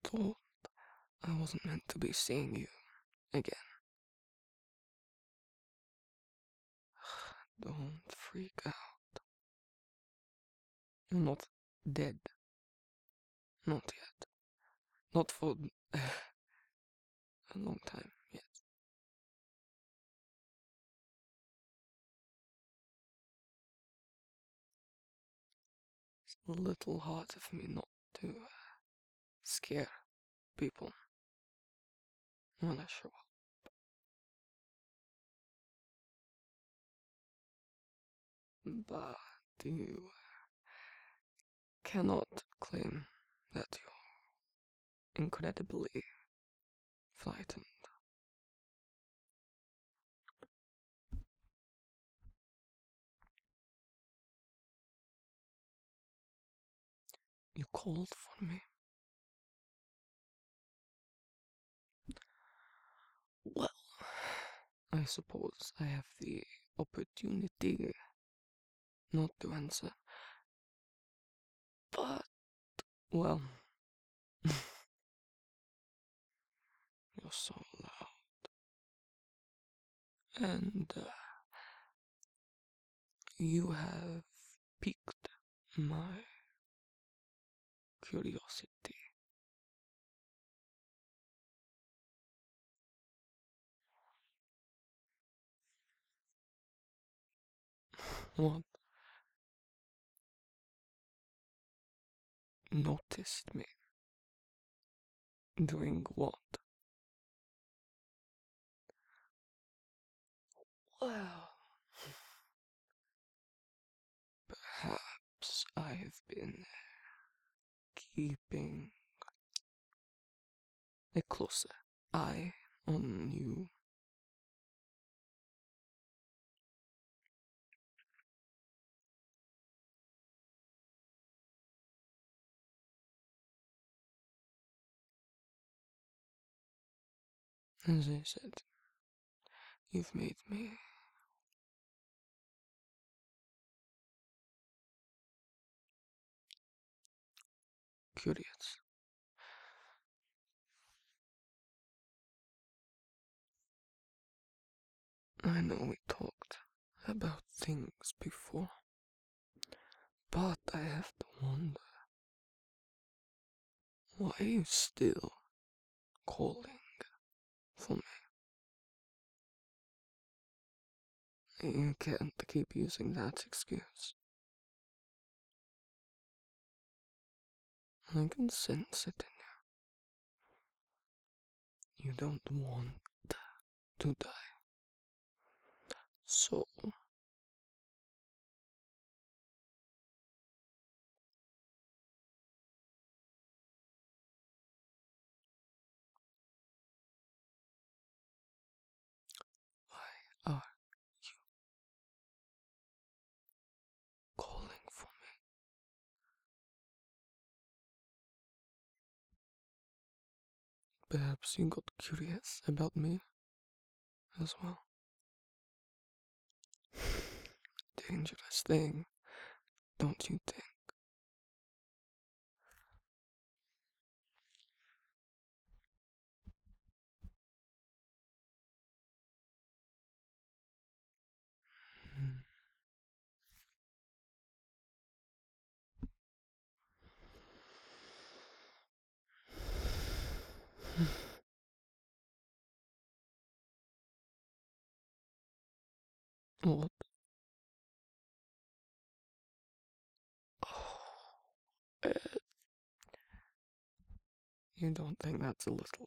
thought I wasn't meant to be seeing you again. Don't freak out. You're not dead. Not yet. Not for a long time yet. It's a little hard of me not to scare people when I show up. But you cannot claim that you're incredibly frightened. You called for me. Well, I suppose I have the opportunity not to answer. But, well, you're so loud. And you have piqued my curiosity. What? Noticed me? Doing what? Well, perhaps I have been keeping a closer eye on you. As I said, you've made me curious. I know we talked about things before, but I have to wonder, why are you still calling for me? You can't keep using that excuse. I can sense it in you. You don't want to die. So, why are you calling for me? Perhaps you got curious about me as well. Dangerous thing, don't you think? What? Oh, you don't think that's a little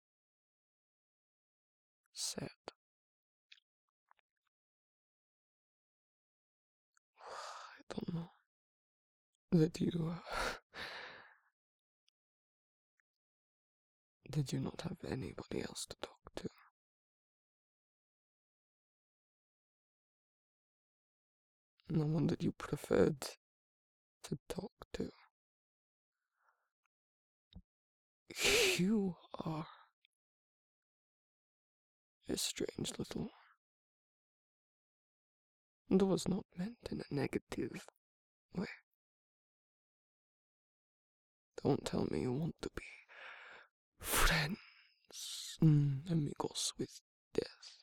sad? I don't know. Did you, did you not have anybody else to talk to? No one that you preferred to talk to? You are a strange little one. That was not meant in a negative way. Don't tell me you want to be friends, amigos with death.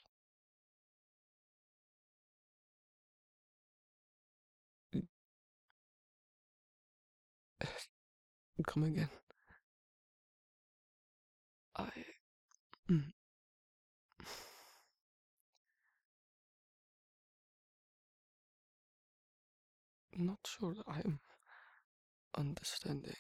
Come again. I. Mm, not sure I'm understanding.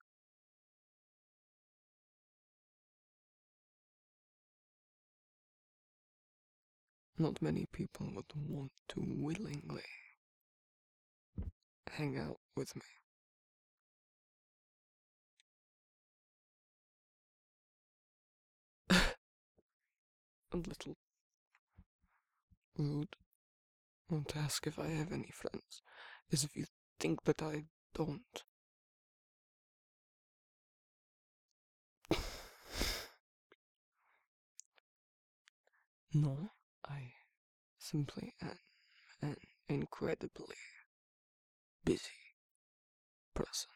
Not many people would want to willingly hang out with me. A little rude. Won't ask if I have any friends, as if you think that I don't. No, I simply am an incredibly busy person.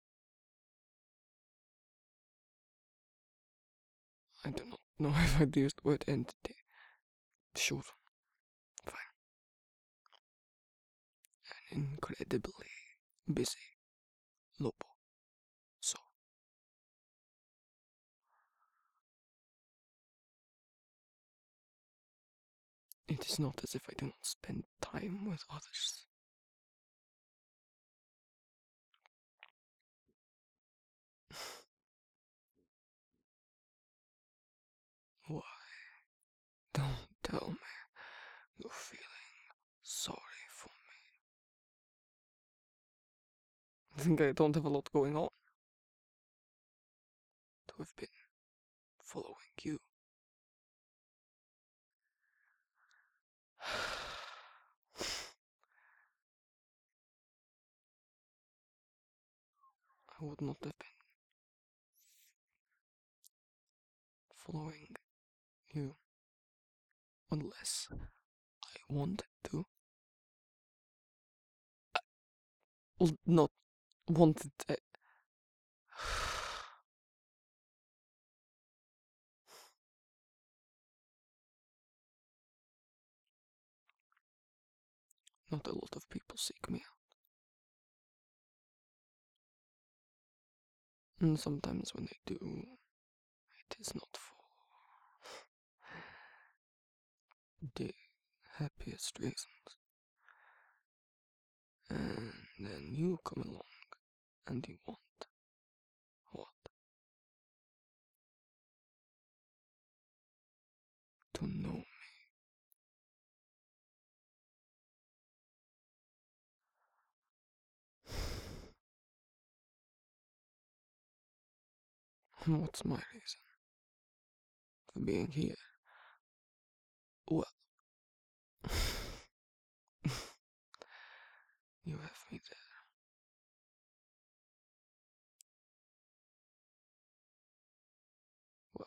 I do not know if I'd use the word entity. Sure, fine. An incredibly busy Lobo. So, it is not as if I do not spend time with others. Why? Don't tell me you're feeling sorry for me. I think I don't have a lot going on. To have been following you. I would not have been following you unless I wanted to. Well, not wanted. Not a lot of people seek me out. And sometimes when they do, it is not for the happiest reasons. And then you come along and you want what? To know me. What's my reason for being here? Well, you have me there. Well,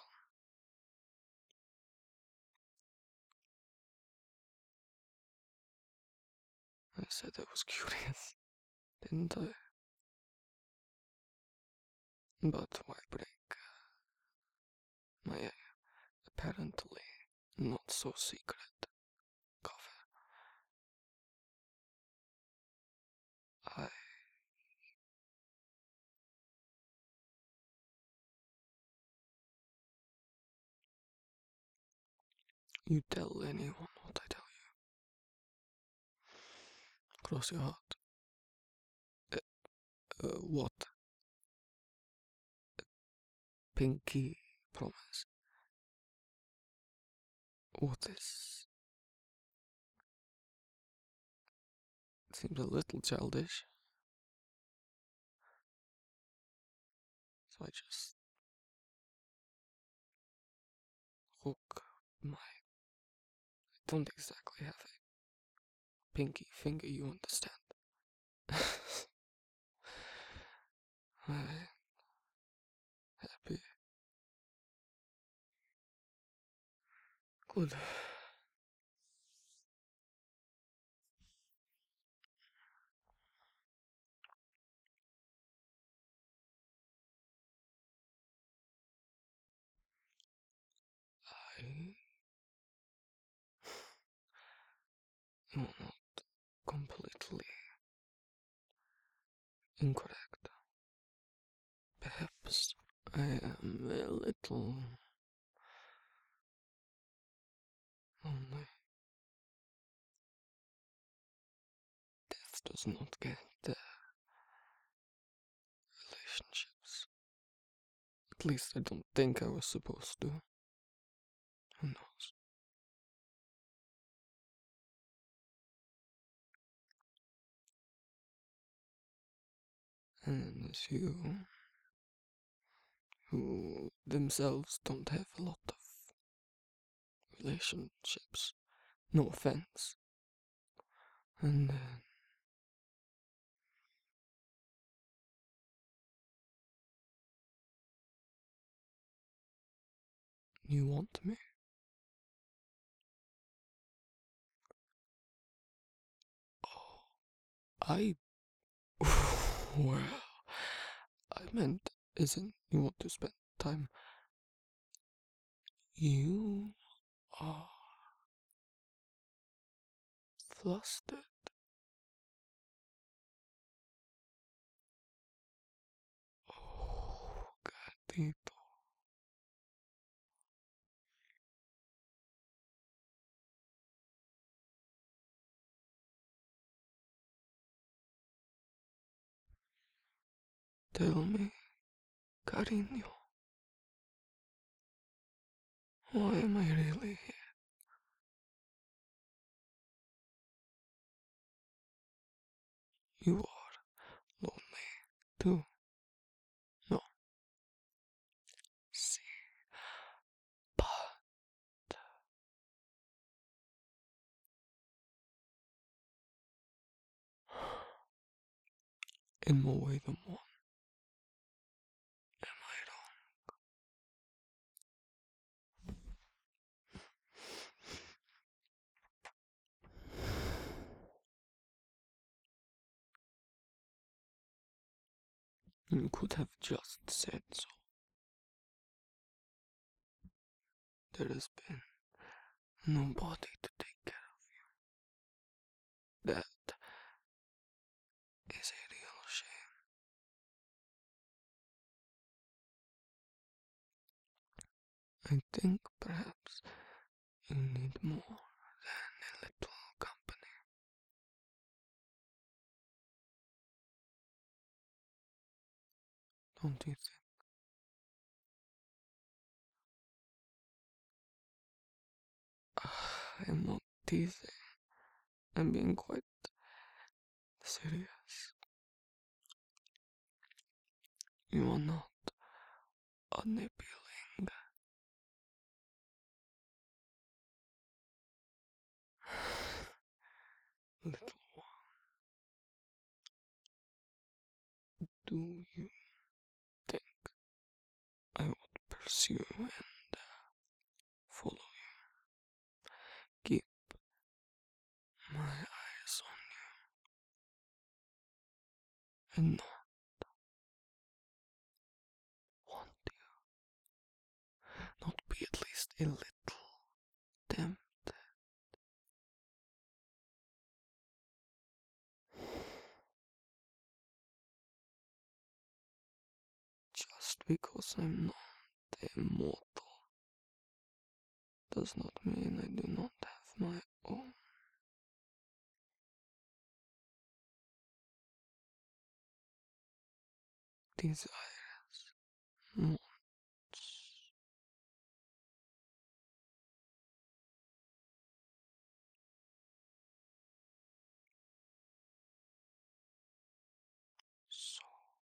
I said I was curious, didn't I? But why break my apparently not so secret cover? I. You tell anyone what I tell you. Cross your heart. What? Pinky promise. What is. Seems a little childish. So I just hook my. I don't exactly have a pinky finger, you understand. I'm happy. Good. you're not completely incorrect. Perhaps I am a little lonely. Death does not get the relationships. At least I don't think I was supposed to. Who knows? And as you, who themselves don't have a lot of relationships, no offense, and you want me? Oh, I. Well, I meant, isn't you want to spend time? You are flustered. Oh, gatito. Tell me, cariño, why am I really here? You are lonely too. No, see, but in more way than one. Am I wrong? You could have just said so. There has been nobody to take care of. That is a real shame. I think perhaps you need more than a little company. Don't you think? I'm not teasing. I'm being quite serious. You are not unappealing. Little one, do you think I would pursue and follow you? Keep my eyes on you and not want you. Not be at least a little tempted. Just because I'm not immortal does not mean I do not have my own desires, wants. So,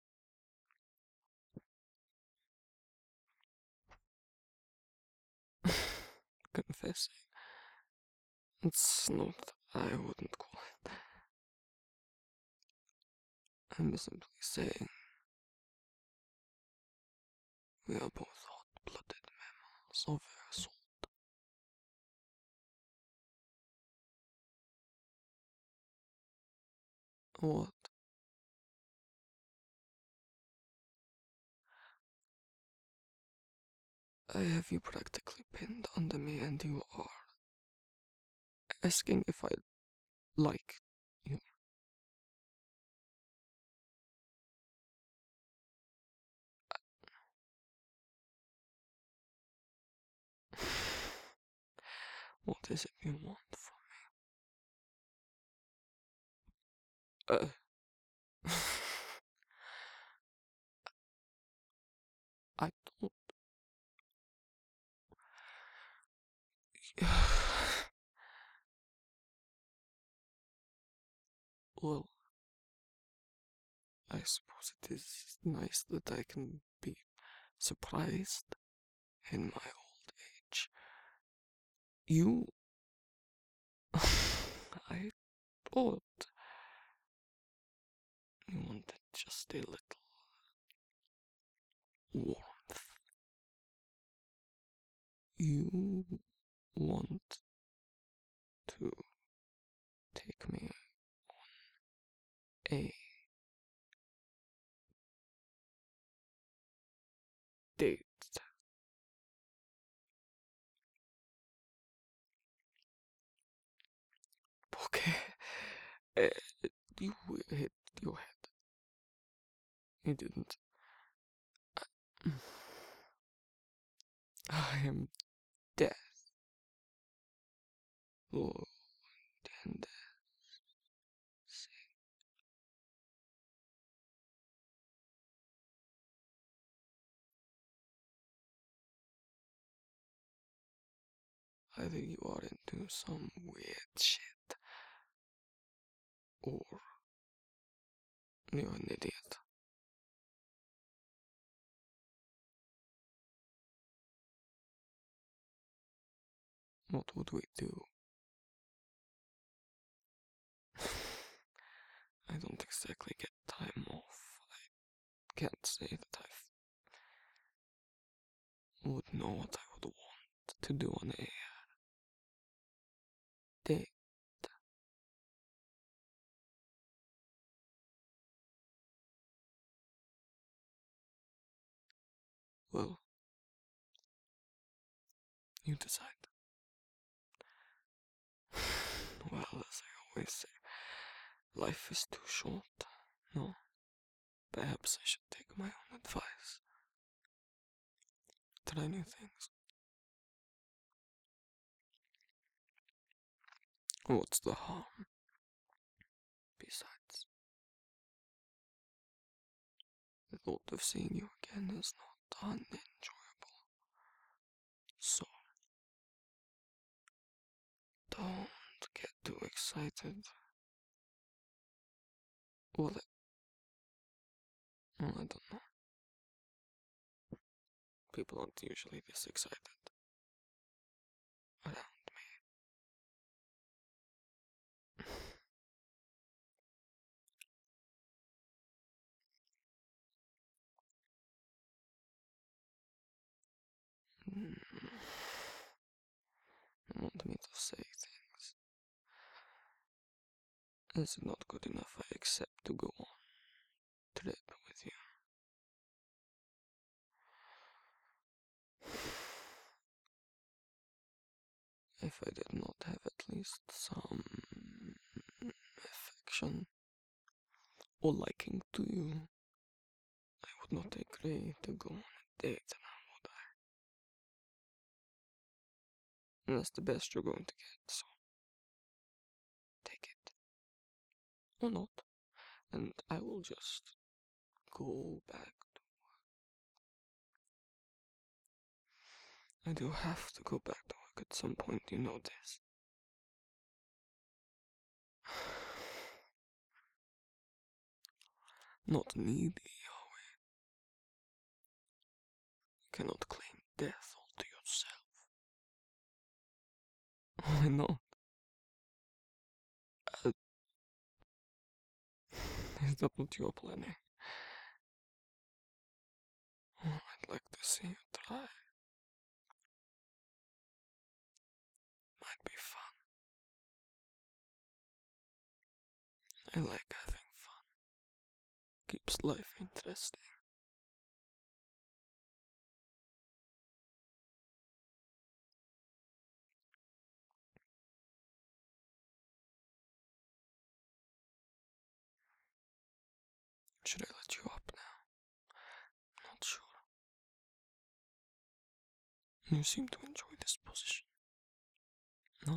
confessing, it's not, I wouldn't call it. I'm simply saying we are both hot-blooded mammals of our sort. What? I have you practically pinned under me and you are asking if I like you. What is it you want from me? I don't. Well, I suppose it is nice that I can be surprised in my old age. You. I thought you wanted just a little warmth. You want to take me a date. Okay. Uh, you hit your head. You didn't. I am death. Lord and either you are into some weird shit or you're an idiot. What would we do? I don't exactly get time off. I can't say that I would know what I would want to do on a date. Well, you decide. Well, as I always say, life is too short. No, perhaps I should take my own advice. Try new things. What's the harm? Besides, the thought of seeing you again is not unenjoyable. So, don't get too excited. Well, I don't know. People aren't usually this excited around me. You want me to say things. Is it not good enough I accept to go on trip with you? If I did not have at least some affection or liking to you, I would not agree to go on a date now, would I? And that's the best you're going to get, so take it. Or not. And I will just go back. I do have to go back to work at some point, you know this. Not needy, are we? You cannot claim death all to yourself. Why not? Uh, is that what you're planning? Oh, I'd like to see you try. Might be fun. I like having fun. Keeps life interesting. Should I let you up now? Not sure. You seem to enjoy this position. No?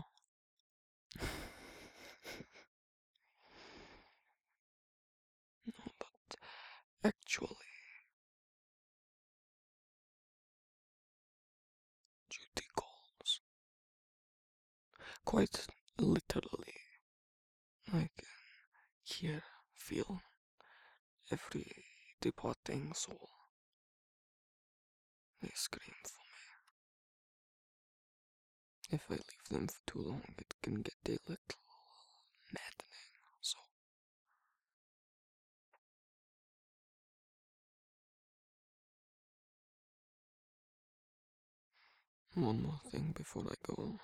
No, but actually, duty calls. Quite literally. I can hear, feel every departing soul. They scream for me. If I leave them for too long, it can get a little maddening. So, one more thing before I go.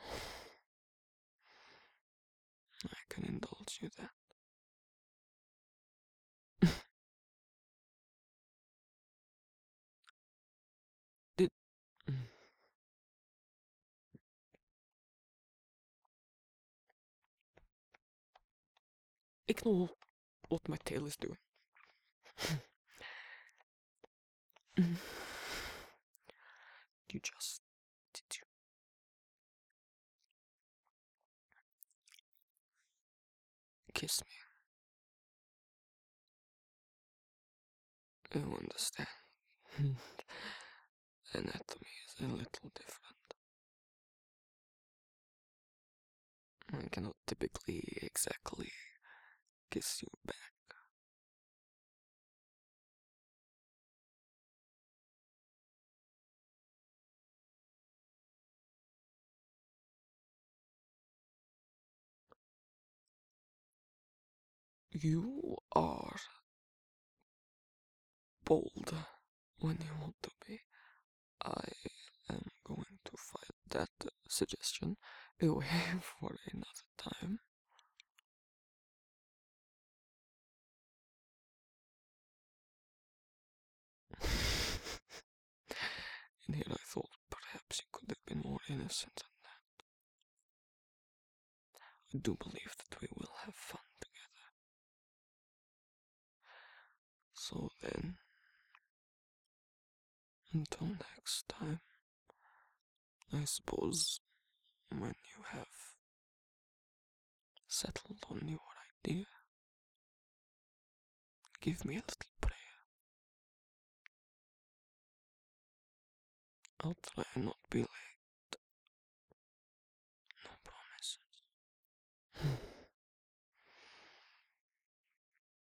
I can indulge you that. Did. Ignore what my tail is doing. You just. Did you? Kiss me. You understand. Anatomy is a little different. I cannot typically exactly kiss you back. You are bold when you want to be. I am going to file that suggestion away for another time. In here I thought perhaps you could have been more innocent than that. I do believe that we will have fun together. So then, until next time, I suppose when you have settled on your idea, give me a little prayer. I'll try and not be late.